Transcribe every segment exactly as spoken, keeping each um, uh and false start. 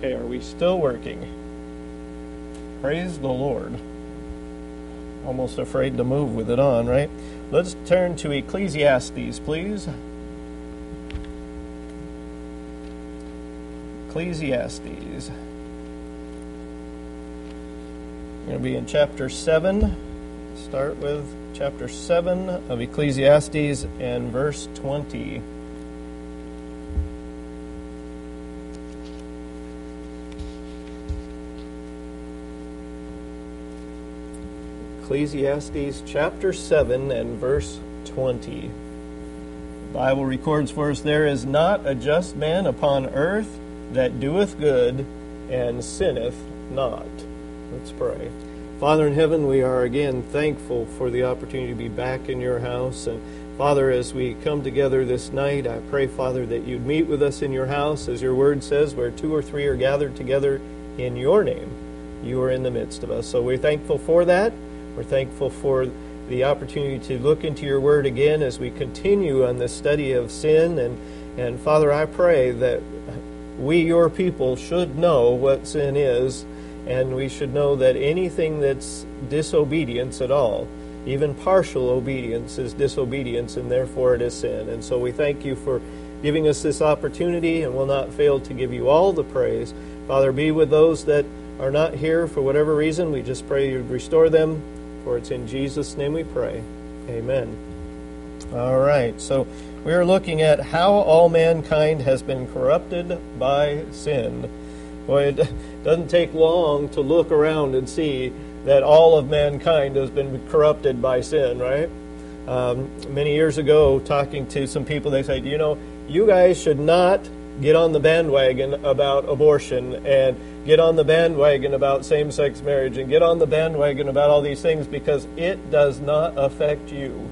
Okay, are we still working? Praise the Lord. Almost afraid to move with it on, right? Let's turn to Ecclesiastes, please. Ecclesiastes. We're going to be in chapter seven. Start with chapter seven of Ecclesiastes and verse twenty. Ecclesiastes chapter seven and verse twenty. The Bible records for us, "There is not a just man upon earth that doeth good and sinneth not." Let's pray. Father in heaven, we are again thankful for the opportunity to be back in your house. And Father, as we come together this night, I pray, Father, that you'd meet with us in your house. As your word says, where two or three are gathered together in your name, you are in the midst of us. So we're thankful for that. We're thankful for the opportunity to look into your word again as we continue on this study of sin. And, and Father, I pray that we, your people, should know what sin is, and we should know that anything that's disobedience at all, even partial obedience, is disobedience, and therefore it is sin. And so we thank you for giving us this opportunity, and will not fail to give you all the praise. Father, be with those that are not here for whatever reason. We just pray you'd restore them. For it's in Jesus' name we pray. Amen. All right, so we are looking at how all mankind has been corrupted by sin. Boy, it doesn't take long to look around and see that all of mankind has been corrupted by sin, right? Um, many years ago, talking to some people, they said, you know, you guys should not get on the bandwagon about abortion and get on the bandwagon about same-sex marriage and get on the bandwagon about all these things because it does not affect you.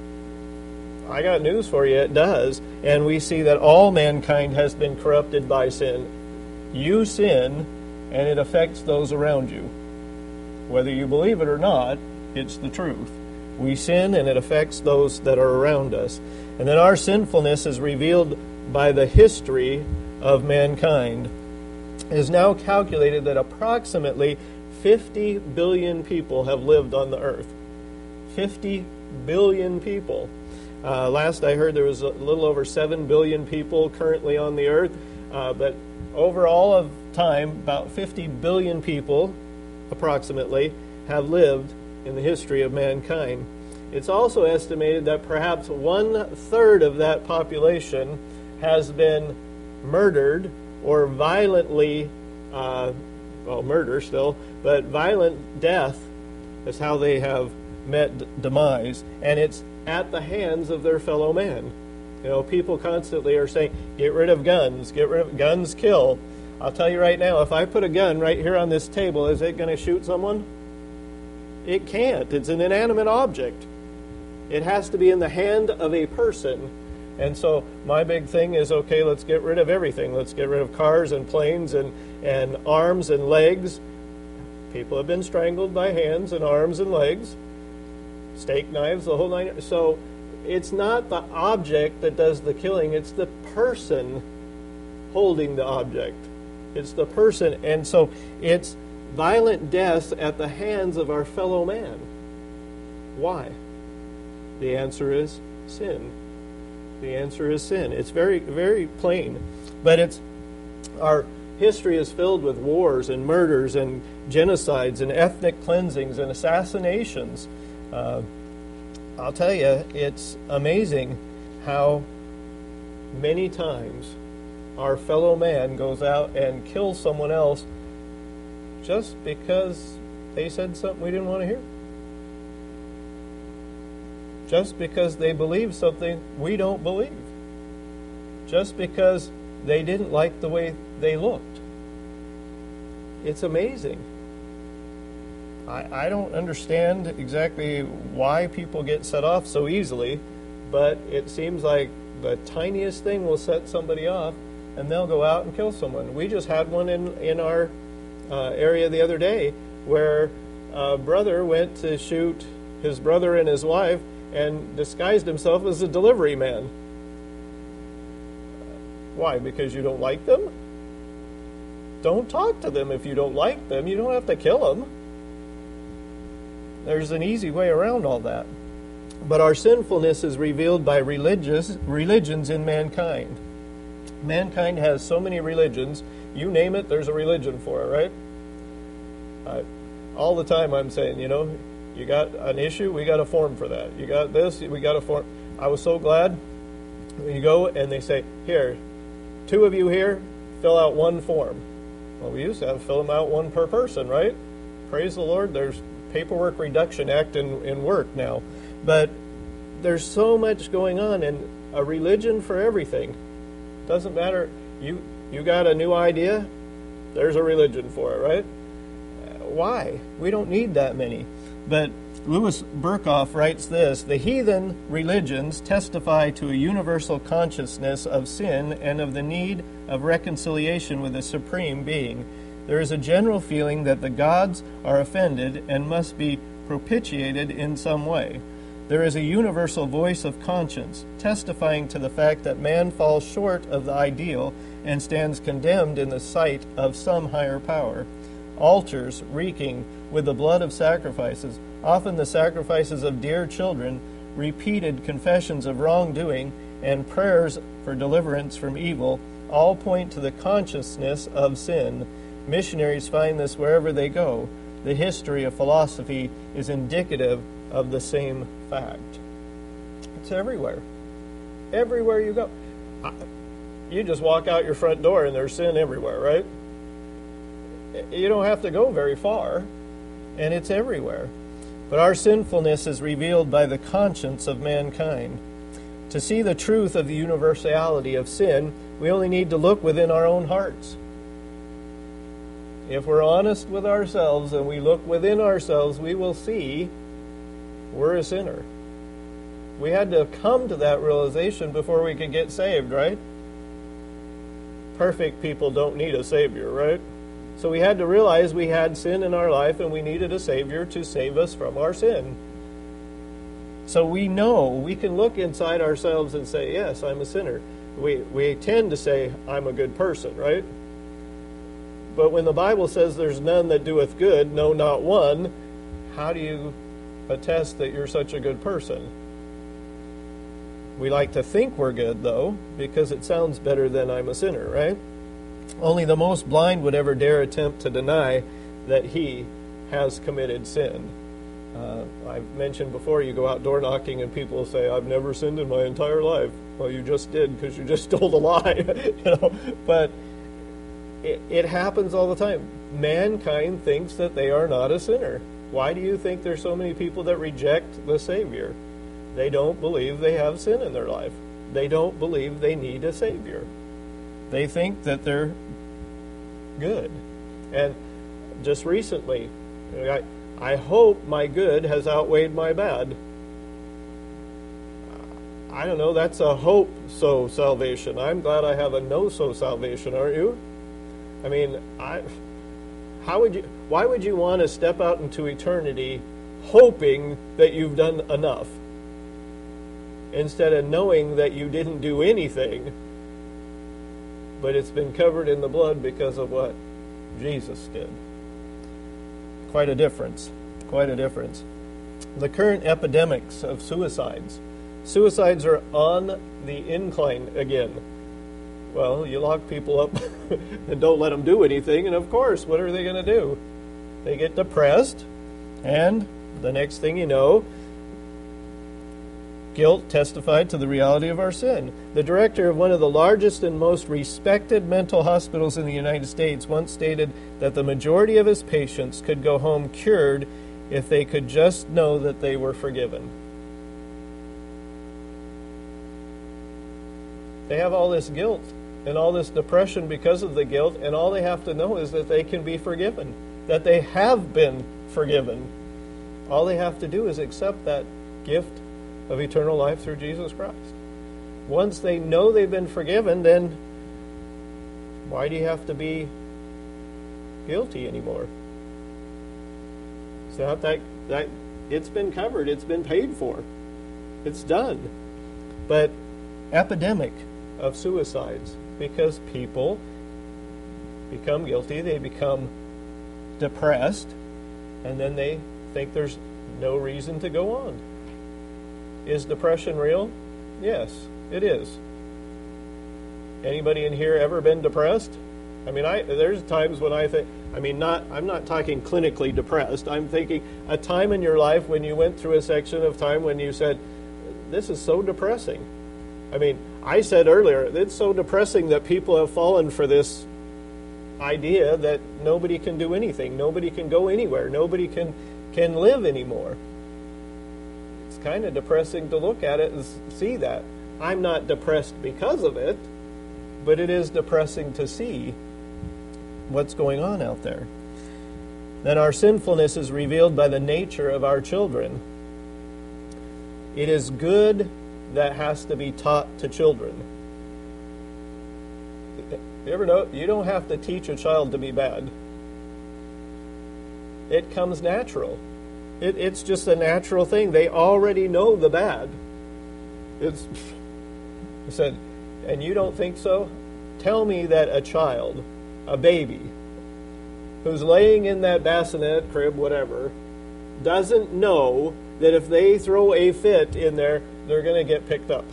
I got news for you, it does. And we see that all mankind has been corrupted by sin. You sin, and it affects those around you. Whether you believe it or not, it's the truth. We sin, and it affects those that are around us. And then our sinfulness is revealed by the history of mankind. It is now calculated that approximately fifty billion people have lived on the earth. fifty billion people. Uh, last I heard there was a little over seven billion people currently on the earth, uh, but over all of time, about fifty billion people, approximately, have lived in the history of mankind. It's also estimated that perhaps one-third of that population has been murdered or violently, uh, well, murder still, but violent death is how they have met d- demise. And it's at the hands of their fellow man. You know, people constantly are saying, get rid of guns, get rid of guns, kill. I'll tell you right now, if I put a gun right here on this table, is it going to shoot someone? It can't. It's an inanimate object. It has to be in the hand of a person. And so my big thing is, okay, let's get rid of everything. Let's get rid of cars and planes and, and arms and legs. People have been strangled by hands and arms and legs. Steak knives, the whole nine. So it's not the object that does the killing. It's the person holding the object. It's the person. And so it's violent deaths at the hands of our fellow man. Why? The answer is sin. The answer is sin. It's very, very plain. But it's our history is filled with wars and murders and genocides and ethnic cleansings and assassinations. Uh, I'll tell you, it's amazing how many times our fellow man goes out and kills someone else just because they said something we didn't want to hear. Just because they believe something we don't believe. Just because they didn't like the way they looked. It's amazing. I, I don't understand exactly why people get set off so easily, but it seems like the tiniest thing will set somebody off, and they'll go out and kill someone. We just had one in, in our uh, area the other day where a brother went to shoot his brother and his wife and disguised himself as a delivery man. Why? Because you don't like them? Don't talk to them if you don't like them. You don't have to kill them. There's an easy way around all that. But our sinfulness is revealed by religious religions in mankind. Mankind has so many religions. You name it, there's a religion for it, right? I, all the time I'm saying, you know, you got an issue, we got a form for that. You got this, we got a form. I was so glad when you go and they say, here, two of you here, fill out one form. Well, we used to have to fill them out one per person, right? Praise the Lord, there's Paperwork Reduction Act in, in work now. But there's so much going on, and a religion for everything. Doesn't matter. You you got a new idea, there's a religion for it, right? Why? We don't need that many. But Louis Berkhoff writes this: the heathen religions testify to a universal consciousness of sin and of the need of reconciliation with the Supreme Being. There is a general feeling that the gods are offended and must be propitiated in some way. There is a universal voice of conscience, testifying to the fact that man falls short of the ideal and stands condemned in the sight of some higher power. Altars reeking with the blood of sacrifices, often the sacrifices of dear children, repeated confessions of wrongdoing, and prayers for deliverance from evil, all point to the consciousness of sin. Missionaries find this wherever they go. The history of philosophy is indicative of the same fact. It's everywhere. Everywhere you go. You just walk out your front door and there's sin everywhere, right? You don't have to go very far, and it's everywhere. But our sinfulness is revealed by the conscience of mankind. To see the truth of the universality of sin, we only need to look within our own hearts. If we're honest with ourselves and we look within ourselves, we will see we're a sinner. We had to come to that realization before we could get saved, right? Perfect people don't need a Savior, right? So we had to realize we had sin in our life and we needed a Savior to save us from our sin. So we know, we can look inside ourselves and say, yes, I'm a sinner. We, we tend to say, I'm a good person, right? But when the Bible says there's none that doeth good, no, not one, how do you attest that you're such a good person? We like to think we're good, though, because it sounds better than I'm a sinner, right? Only the most blind would ever dare attempt to deny that he has committed sin. Uh, I've mentioned before, you go out door knocking and people say, I've never sinned in my entire life. Well, you just did because you just told a lie. you know. But it, it happens all the time. Mankind thinks that they are not a sinner. Why do you think there's so many people that reject the Savior? They don't believe they have sin in their life. They don't believe they need a Savior. They think that they're good. And just recently, you know, I, I hope my good has outweighed my bad. I don't know, that's a hope-so salvation. I'm glad I have a no-so salvation, aren't you? I mean, I, how would you, why would you want to step out into eternity hoping that you've done enough instead of knowing that you didn't do anything, but it's been covered in the blood because of what Jesus did? Quite a difference. Quite a difference. The current epidemics of suicides. Suicides are on the incline again. Well, you lock people up and don't let them do anything, and of course, what are they going to do? They get depressed, and the next thing you know, guilt testified to the reality of our sin. The director of one of the largest and most respected mental hospitals in the United States once stated that the majority of his patients could go home cured if they could just know that they were forgiven. They have all this guilt and all this depression because of the guilt, and all they have to know is that they can be forgiven, that they have been forgiven. All they have to do is accept that gift of eternal life through Jesus Christ. Once they know they've been forgiven, then why do you have to be guilty anymore? So that, that, that it's been covered, it's been paid for, it's done. But epidemic of suicides, because people become guilty, they become depressed, and then they think there's no reason to go on. Is depression real? Yes, it is. Anybody in here ever been depressed? I mean, I there's times when I think, I mean, not I'm not talking clinically depressed. I'm thinking a time in your life when you went through a section of time when you said, this is so depressing. I mean, I said earlier, it's so depressing that people have fallen for this idea that nobody can do anything, nobody can go anywhere, nobody can can live anymore. It's kind of depressing to look at it and see that. I'm not depressed because of it, but it is depressing to see what's going on out there. Then our sinfulness is revealed by the nature of our children. It is good that has to be taught to children. You ever know, you don't have to teach a child to be bad. It comes natural. It, it's just a natural thing. They already know the bad. It's, I said, and you don't think so? Tell me that a child, a baby, who's laying in that bassinet, crib, whatever, doesn't know that if they throw a fit in there, they're going to get picked up.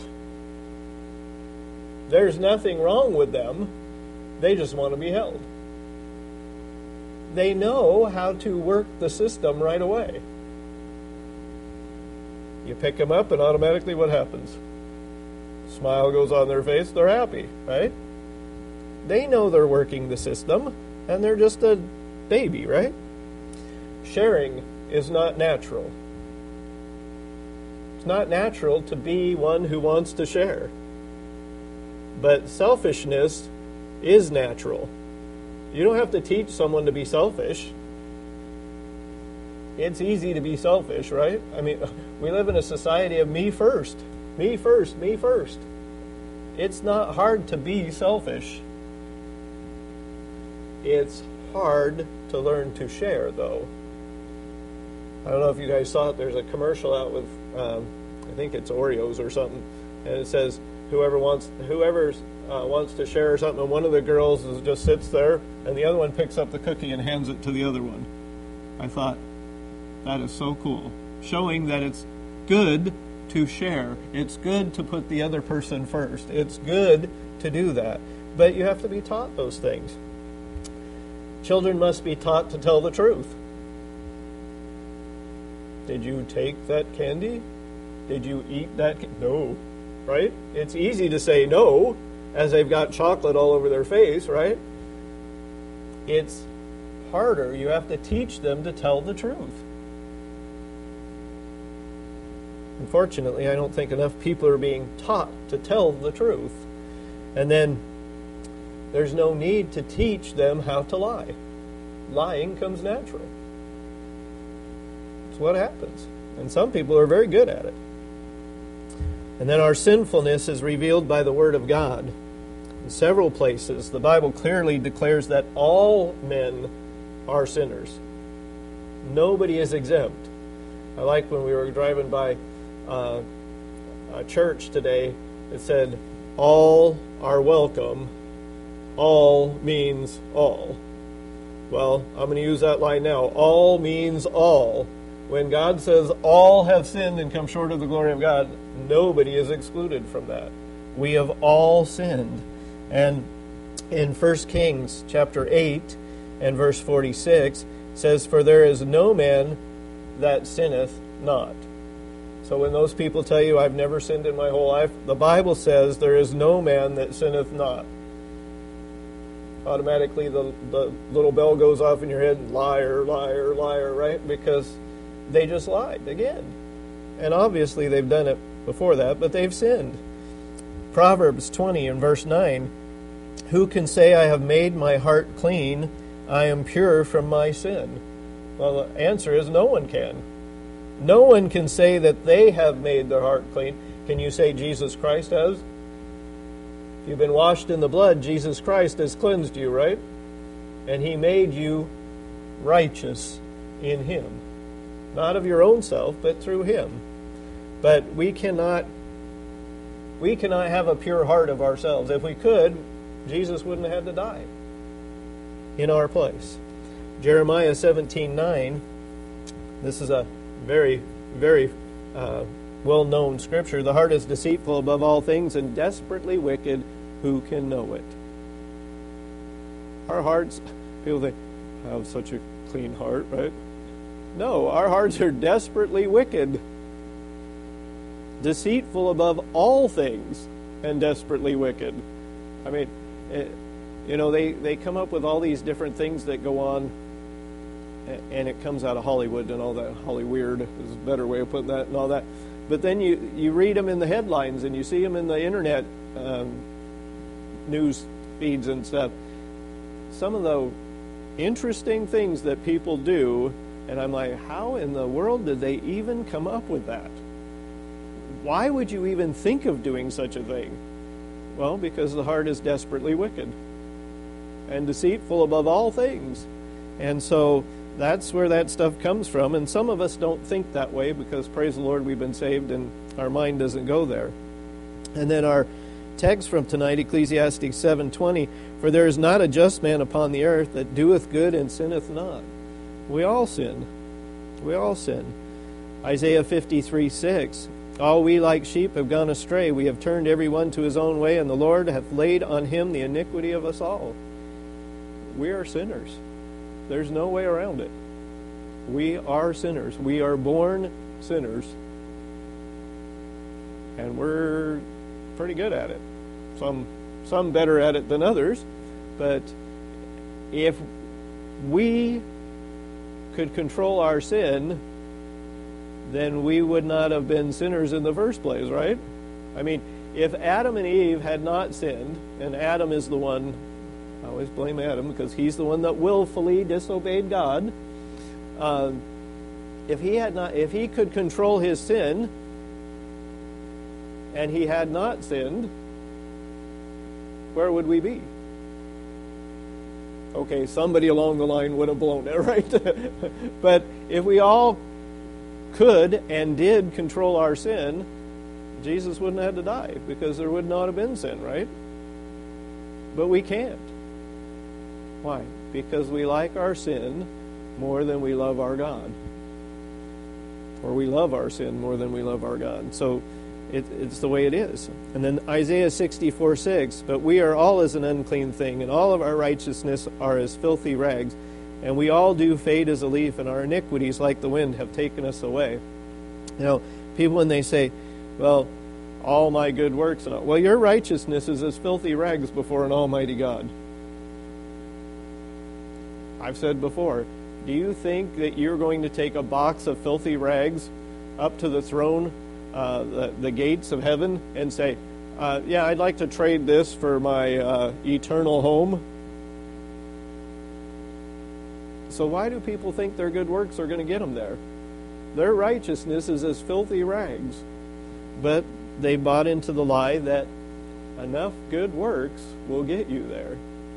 There's nothing wrong with them. They just want to be held. They know how to work the system right away. You pick them up and automatically what happens? Smile goes on their face, they're happy, right? They know they're working the system, and they're just a baby, right? Sharing is not natural. It's not natural to be one who wants to share. But selfishness is natural. You don't have to teach someone to be selfish. It's easy to be selfish, right? I mean, we live in a society of me first. Me first, me first. It's not hard to be selfish. It's hard to learn to share, though. I don't know if you guys saw it. There's a commercial out with, um, I think it's Oreos or something, and it says, whoever wants, whoever uh, wants to share or something, and one of the girls is, just sits there, and the other one picks up the cookie and hands it to the other one. I thought, that is so cool. Showing that it's good to share. It's good to put the other person first. It's good to do that. But you have to be taught those things. Children must be taught to tell the truth. Did you take that candy? Did you eat that? Ca- no. Right? It's easy to say no, as they've got chocolate all over their face, right? It's harder. You have to teach them to tell the truth. Unfortunately, I don't think enough people are being taught to tell the truth. And then there's no need to teach them how to lie. Lying comes natural. It's what happens. And some people are very good at it. And then our sinfulness is revealed by the Word of God. In several places, the Bible clearly declares that all men are sinners. Nobody is exempt. I like when we were driving by uh, a church today, it said, all are welcome. All means all. Well, I'm going to use that line now. All means all. When God says all have sinned and come short of the glory of God, nobody is excluded from that. We have all sinned. And in First Kings chapter eight and verse forty-six, it says, for there is no man that sinneth not. So when those people tell you, I've never sinned in my whole life, the Bible says there is no man that sinneth not. Automatically the, the little bell goes off in your head, liar, liar, liar, right? Because they just lied again. And obviously they've done it before that, but they've sinned. Proverbs twenty and verse nine, who can say I have made my heart clean, I am pure from my sin? Well, the answer is no one can. No one can say that they have made their heart clean. Can you say Jesus Christ has? If you've been washed in the blood, Jesus Christ has cleansed you, right? And He made you righteous in Him. Not of your own self, but through Him. But we cannot, we cannot have a pure heart of ourselves. If we could, Jesus wouldn't have had to die. in our place. Jeremiah seventeen nine, this is a very, very uh, well-known scripture. The heart is deceitful above all things and desperately wicked. Who can know it? Our hearts, people think, I have such a clean heart, right? No, our hearts are desperately wicked. Deceitful above all things and desperately wicked. I mean, it, you know, they, they come up with all these different things that go on, and it comes out of Hollywood and all that. Hollyweird is a better way of putting that and all that. But then you, you read them in the headlines and you see them in the internet um, news feeds and stuff. Some of the interesting things that people do, and I'm like, how in the world did they even come up with that? Why would you even think of doing such a thing? Well, because the heart is desperately wicked and deceitful above all things. And so that's where that stuff comes from. And some of us don't think that way because, praise the Lord, we've been saved and our mind doesn't go there. And then our text from tonight, Ecclesiastes seven twenty, for there is not a just man upon the earth that doeth good and sinneth not. We all sin. We all sin. Isaiah fifty-three six, all we like sheep have gone astray. We have turned every one to his own way, and the Lord hath laid on him the iniquity of us all. We are sinners. There's no way around it. We are sinners. We are born sinners. And we're pretty good at it. Some some better at it than others. But if we could control our sin, then we would not have been sinners in the first place, right? I mean, if Adam and Eve had not sinned, and Adam is the one, I always blame Adam because he's the one that willfully disobeyed God. Uh, if he had not, if he could control his sin, and he had not sinned, where would we be? Okay, somebody along the line would have blown it, right? But if we all could and did control our sin, Jesus wouldn't have had to die because there would not have been sin, right? But we can't. Why? Because we like our sin more than we love our God. Or we love our sin more than we love our God. So it, it's the way it is. And then Isaiah sixty-four six, but we are all as an unclean thing, and all of our righteousness are as filthy rags. And we all do fade as a leaf, and our iniquities, like the wind, have taken us away. You know, people, when they say, well, all my good works, and all, well, your righteousness is as filthy rags before an almighty God. I've said before, do you think that you're going to take a box of filthy rags up to the throne, uh, the, the gates of heaven, and say, uh, yeah, I'd like to trade this for my uh, eternal home? So why do people think their good works are going to get them there? Their righteousness is as filthy rags. But they bought into the lie that enough good works will get you there.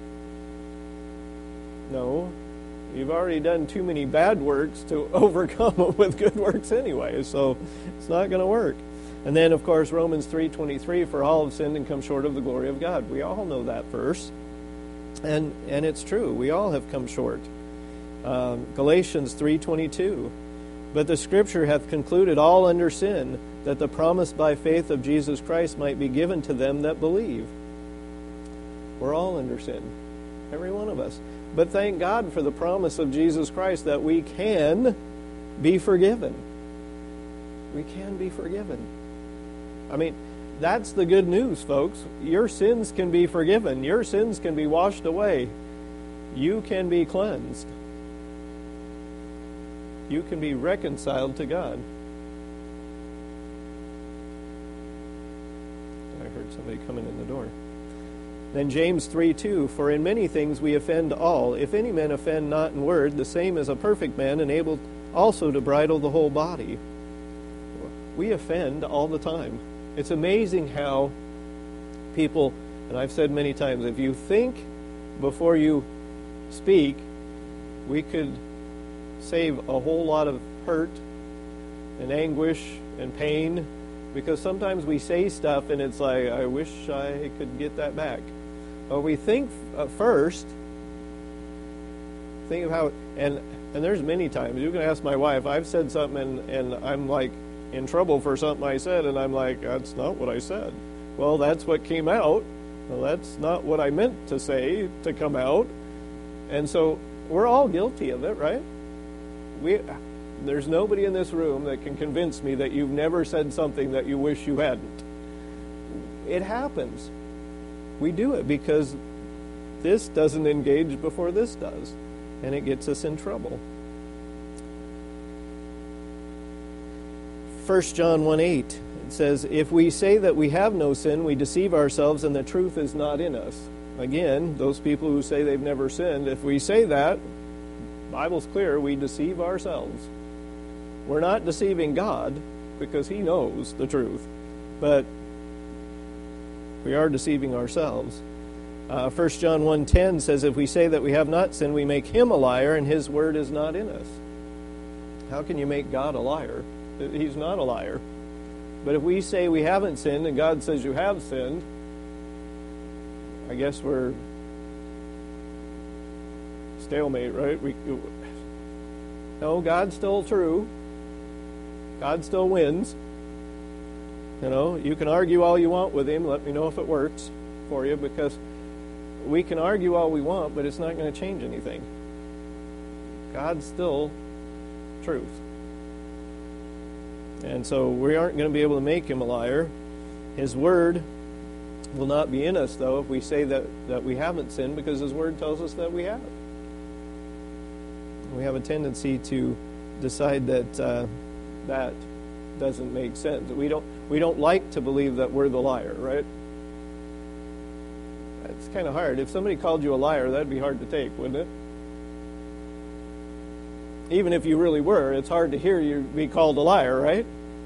No, you've already done too many bad works to overcome them with good works anyway, so it's not going to work. And then, of course, Romans three twenty-three, for all have sinned and come short of the glory of God. We all know that verse. And, and it's true. We all have come short. Um, Galatians three twenty-two, but the Scripture hath concluded all under sin, that the promise by faith of Jesus Christ might be given to them that believe. We're all under sin, every one of us. But thank God for the promise of Jesus Christ that we can be forgiven. We can be forgiven. I mean, that's the good news, folks. Your sins can be forgiven. Your sins can be washed away. You can be cleansed. You can be reconciled to God. I heard somebody coming in the door. Then James three two, for in many things we offend all. If any man offend not in word, the same is a perfect man, and able also to bridle the whole body. We offend all the time. It's amazing how people, and I've said many times, if you think before you speak, we could save a whole lot of hurt and anguish and pain, because sometimes we say stuff and it's like, I wish I could get that back. But we think first, Think of how, and and there's many times, you can ask my wife, I've said something and, and I'm like in trouble for something I said, and I'm like, that's not what I said. Well, that's what came out. Well, that's not what I meant to say to come out. And so we're all guilty of it, right? We, there's nobody in this room that can convince me that you've never said something that you wish you hadn't. It happens. We do it because this doesn't engage before this does, and it gets us in trouble. First John one eight, it says, if we say that we have no sin, we deceive ourselves and the truth is not in us. Again, those people who say they've never sinned, if we say that, the Bible's clear, we deceive ourselves. We're not deceiving God because He knows the truth, but we are deceiving ourselves. Uh, First John one ten says, if we say that we have not sinned, we make Him a liar and His word is not in us. How can you make God a liar? He's not a liar. But if we say we haven't sinned and God says you have sinned, I guess we're stalemate, right? We, no, God's still true. God still wins. You know, you can argue all you want with Him. Let me know if it works for you, because we can argue all we want, but it's not going to change anything. God's still truth. And so we aren't going to be able to make Him a liar. His word will not be in us, though, if we say that, that we haven't sinned, because His word tells us that we have. We have a tendency to decide that uh, that doesn't make sense. We don't we don't like to believe that we're the liar, right? It's kind of hard. If somebody called you a liar, that'd be hard to take, wouldn't it? Even if you really were, it's hard to hear you be called a liar, right?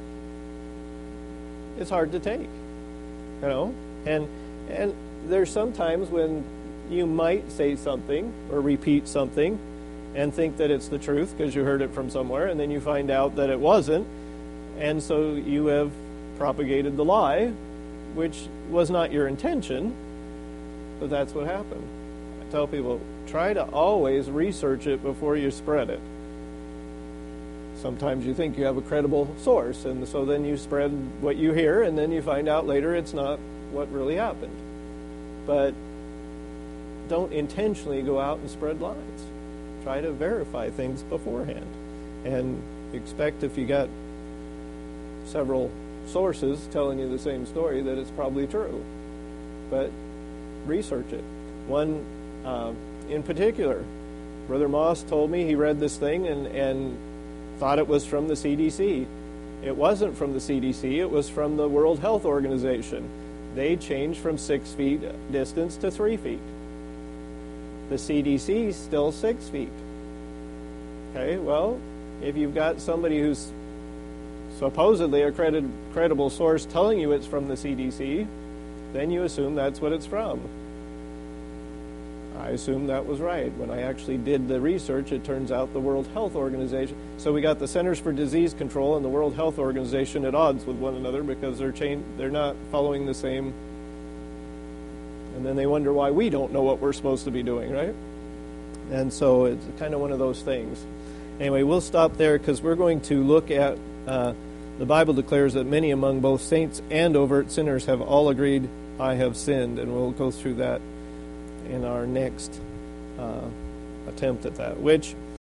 It's hard to take, you know? And and there's sometimes when you might say something or repeat something and think that it's the truth because you heard it from somewhere, and then you find out that it wasn't, and so you have propagated the lie, which was not your intention, but that's what happened. I tell people, try to always research it before you spread it. Sometimes you think you have a credible source, and so then you spread what you hear, and then you find out later it's not what really happened. But don't intentionally go out and spread lies. Try to verify things beforehand, and expect if you got several sources telling you the same story that it's probably true. But research it. One uh, in particular, Brother Moss told me he read this thing and, and thought it was from the C D C. It wasn't from the C D C, it was from the World Health Organization. They changed from six feet distance to three feet. The C D C is still six feet. Okay, well, if you've got somebody who's supposedly a credit, credible source telling you it's from the C D C, then you assume that's what it's from. I assumed that was right. When I actually did the research, it turns out the World Health Organization. So we got the Centers for Disease Control and the World Health Organization at odds with one another because they're chain, they're not following the same. And then they wonder why we don't know what we're supposed to be doing, right? And so it's kind of one of those things. Anyway, we'll stop there because we're going to look at, uh, the Bible declares that many among both saints and overt sinners have all agreed, I have sinned. And we'll go through that in our next uh, attempt at that, which